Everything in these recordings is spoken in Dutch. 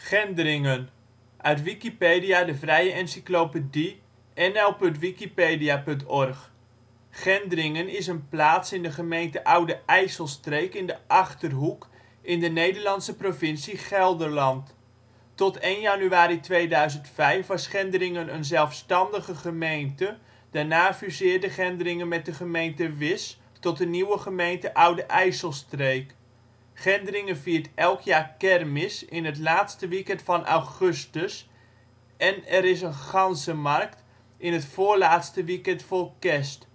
Gendringen, uit Wikipedia, de vrije encyclopedie. nl.wikipedia.org. Gendringen is een plaats in de gemeente Oude IJsselstreek in de Achterhoek, in de Nederlandse provincie Gelderland. Tot 1 januari 2005 was Gendringen een zelfstandige gemeente, daarna fuseerde Gendringen met de gemeente Wisch tot de nieuwe gemeente Oude IJsselstreek. Gendringen viert elk jaar kermis in het laatste weekend van augustus en er is een ganzenmarkt in het voorlaatste weekend voor kerst.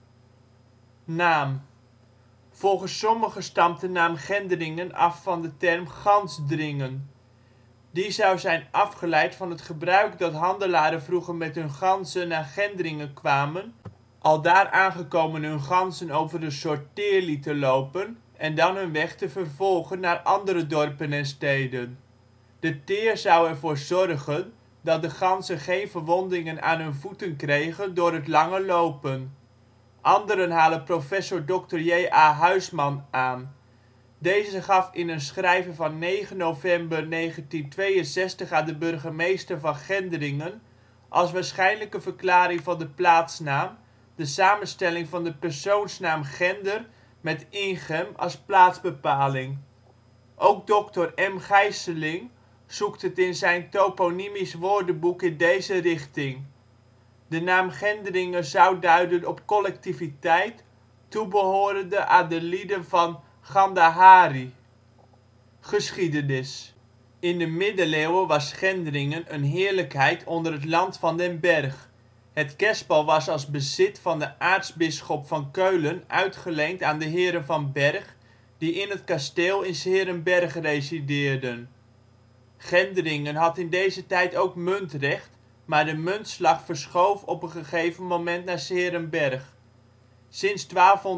Naam: volgens sommigen stamt de naam Gendringen af van de term Gansdringen. Die zou zijn afgeleid van het gebruik dat handelaren vroeger met hun ganzen naar Gendringen kwamen, aldaar aangekomen hun ganzen over een soort teer lieten lopen en dan hun weg te vervolgen naar andere dorpen en steden. De teer zou ervoor zorgen dat de ganzen geen verwondingen aan hun voeten kregen door het lange lopen. Anderen halen prof. dr. J.A. Huisman aan. Deze gaf in een schrijven van 9 november 1962 aan de burgemeester van Gendringen als waarschijnlijke verklaring van de plaatsnaam de samenstelling van de persoonsnaam Gender met - inchem als plaatsbepaling. Ook dr. M. Gysseling zoekt het in zijn Toponymisch Woordenboek in deze richting. De naam Gendringen zou duiden op collectiviteit, toebehorende aan de lieden van Gandahari. Geschiedenis: in de middeleeuwen was Gendringen een heerlijkheid onder het Land van den Berg. Het kerspel was als bezit van de aartsbisschop van Keulen uitgeleend aan de heren van Berg, die in het kasteel in ' s-Heerenberg resideerden. Gendringen had in deze tijd ook muntrecht, maar de muntslag verschoof op een gegeven moment naar ' s-Heerenberg. Sinds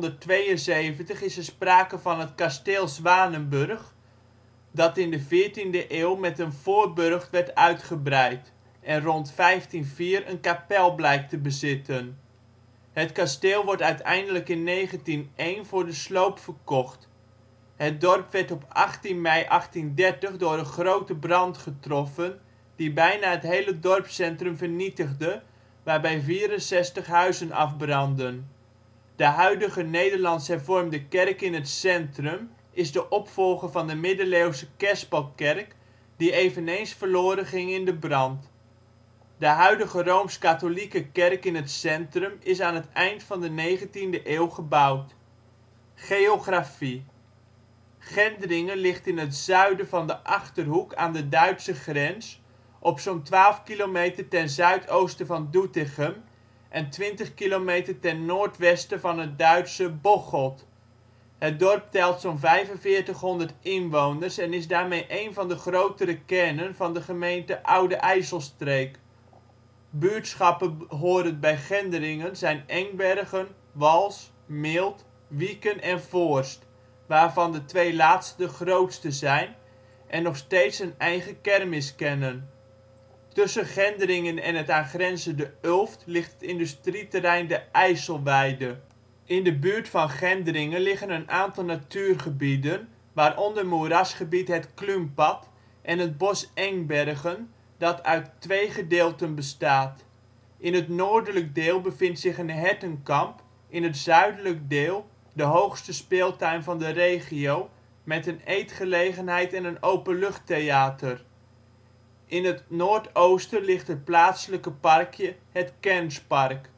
1272 is er sprake van het kasteel Zwanenburg, dat in de 14e eeuw met een voorburcht werd uitgebreid, en rond 1504 een kapel blijkt te bezitten. Het kasteel wordt uiteindelijk in 1901 voor de sloop verkocht. Het dorp werd op 18 mei 1830 door een grote brand getroffen die bijna het hele dorpscentrum vernietigde, waarbij 64 huizen afbrandden. De huidige Nederlands Hervormde kerk in het centrum is de opvolger van de middeleeuwse kerspelkerk die eveneens verloren ging in de brand. De huidige Rooms-Katholieke kerk in het centrum is aan het eind van de 19e eeuw gebouwd. Geografie: Gendringen ligt in het zuiden van de Achterhoek aan de Duitse grens, op zo 'n 12 kilometer ten zuidoosten van Doetinchem en 20 kilometer ten noordwesten van het Duitse Bocholt. Het dorp telt zo 'n 4500 inwoners en is daarmee een van de grotere kernen van de gemeente Oude IJsselstreek. Buurtschappen behorend bij Gendringen zijn Engbergen, Wals, Milt, Wieken en Voorst, waarvan de twee laatste de grootste zijn en nog steeds een eigen kermis kennen. Tussen Gendringen en het aangrenzende Ulft ligt het industrieterrein de IJsselweide. In de buurt van Gendringen liggen een aantal natuurgebieden, waaronder moerasgebied Het Kluunpad en het bos Engbergen, dat uit twee gedeelten bestaat. In het noordelijk deel bevindt zich een hertenkamp, in het zuidelijk deel de hoogste speeltuin van de regio met een eetgelegenheid en een openluchttheater. In het noordoosten ligt het plaatselijke parkje Het Kernspark.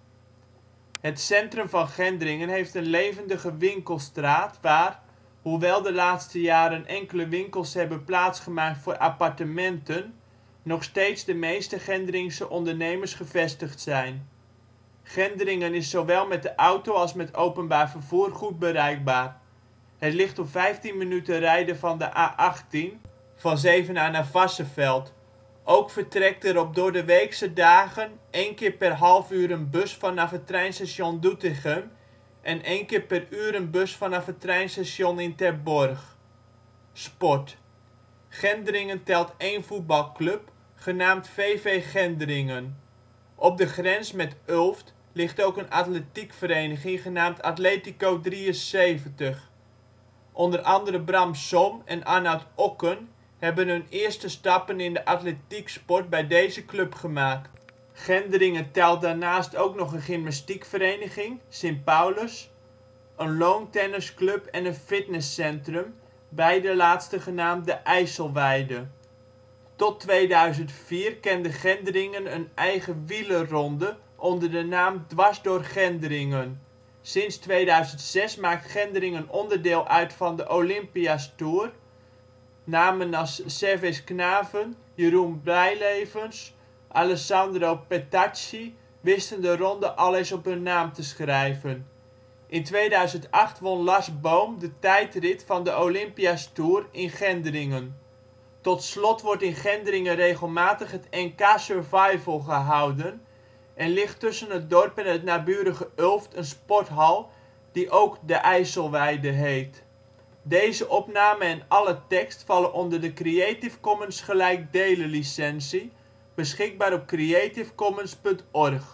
Het centrum van Gendringen heeft een levendige winkelstraat waar, hoewel de laatste jaren enkele winkels hebben plaatsgemaakt voor appartementen, nog steeds de meeste Gendringse ondernemers gevestigd zijn. Gendringen is zowel met de auto als met openbaar vervoer goed bereikbaar. Het ligt op 15 minuten rijden van de A18 van Zevenaar naar Varsseveld. Ook vertrekt er op doordeweekse dagen 1 keer per half uur een bus vanaf het treinstation Doetinchem en 1 keer per uur een bus vanaf het treinstation in Terborg. Sport: Gendringen telt één voetbalclub, genaamd VV Gendringen. Op de grens met Ulft ligt ook een atletiekvereniging genaamd Atletico ' 73. Onder andere Bram Som en Arnoud Okken hebben hun eerste stappen in de atletieksport bij deze club gemaakt. Gendringen telt daarnaast ook nog een gymnastiekvereniging (St. Paulus), een lawntennisclub en een fitnesscentrum, beide laatste genaamd de IJsselweide. Tot 2004 kende Gendringen een eigen wielerronde onder de naam Dwars door Gendringen. Sinds 2006 maakt Gendringen onderdeel uit van de Olympia 's Tour. Namen als Servais Knaven, Jeroen Blijlevens, Alessandro Petacchi wisten de ronde al eens op hun naam te schrijven. In 2008 won Lars Boom de tijdrit van de Olympia 's Tour in Gendringen. Tot slot wordt in Gendringen regelmatig het NK Survival gehouden en ligt tussen het dorp en het naburige Ulft een sporthal die ook de IJsselweide heet. Deze opname en alle tekst vallen onder de Creative Commons gelijkdelen licentie, beschikbaar op creativecommons.org